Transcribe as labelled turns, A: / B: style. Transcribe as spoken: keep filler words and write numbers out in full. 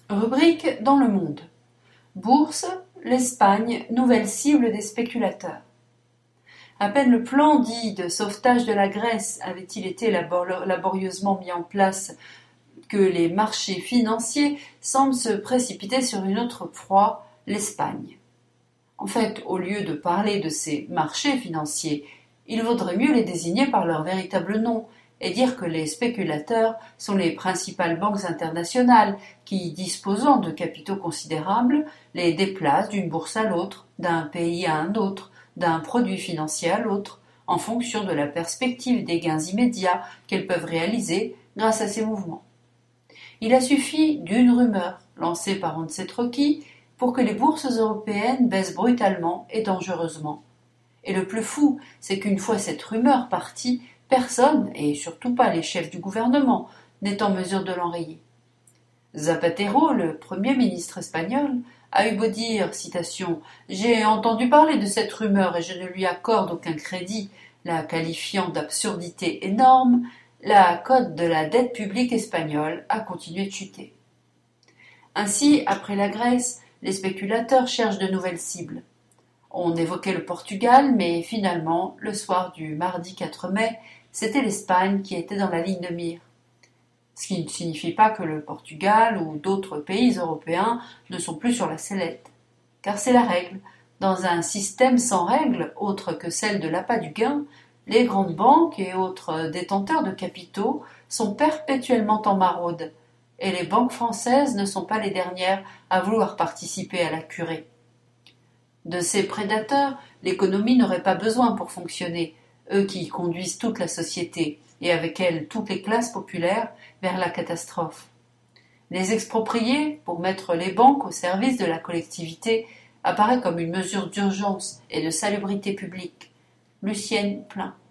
A: Rubrique dans Le Monde. Bourse, l'Espagne, nouvelle cible des spéculateurs. À peine le plan dit de sauvetage de la Grèce avait-il été labor- laborieusement mis en place que les marchés financiers semblent se précipiter sur une autre proie, l'Espagne. En fait, au lieu de parler de ces marchés financiers, il vaudrait mieux les désigner par leur véritable nom et dire que les spéculateurs sont les principales banques internationales qui, disposant de capitaux considérables, les déplacent d'une bourse à l'autre, d'un pays à un autre, d'un produit financier à l'autre, en fonction de la perspective des gains immédiats qu'elles peuvent réaliser grâce à ces mouvements. Il a suffi d'une rumeur, lancée par on ne sait trop qui, pour que les bourses européennes baissent brutalement et dangereusement. Et le plus fou, c'est qu'une fois cette rumeur partie, personne, et surtout pas les chefs du gouvernement, n'est en mesure de l'enrayer. Zapatero, le premier ministre espagnol, a eu beau dire, citation, « J'ai entendu parler de cette rumeur et je ne lui accorde aucun crédit, la qualifiant d'absurdité énorme », la cote de la dette publique espagnole a continué de chuter. Ainsi, après la Grèce, les spéculateurs cherchent de nouvelles cibles. On évoquait le Portugal, mais finalement, le soir du mardi quatre mai, c'était l'Espagne qui était dans la ligne de mire. Ce qui ne signifie pas que le Portugal ou d'autres pays européens ne sont plus sur la sellette. Car c'est la règle. Dans un système sans règles, autre que celle de l'appât du gain, les grandes banques et autres détenteurs de capitaux sont perpétuellement en maraude, et les banques françaises ne sont pas les dernières à vouloir participer à la curée. De ces prédateurs, l'économie n'aurait pas besoin pour fonctionner, eux qui conduisent toute la société, et avec elle toutes les classes populaires, vers la catastrophe. Les exproprier, pour mettre les banques au service de la collectivité, apparaît comme une mesure d'urgence et de salubrité publique. Lucienne Plein.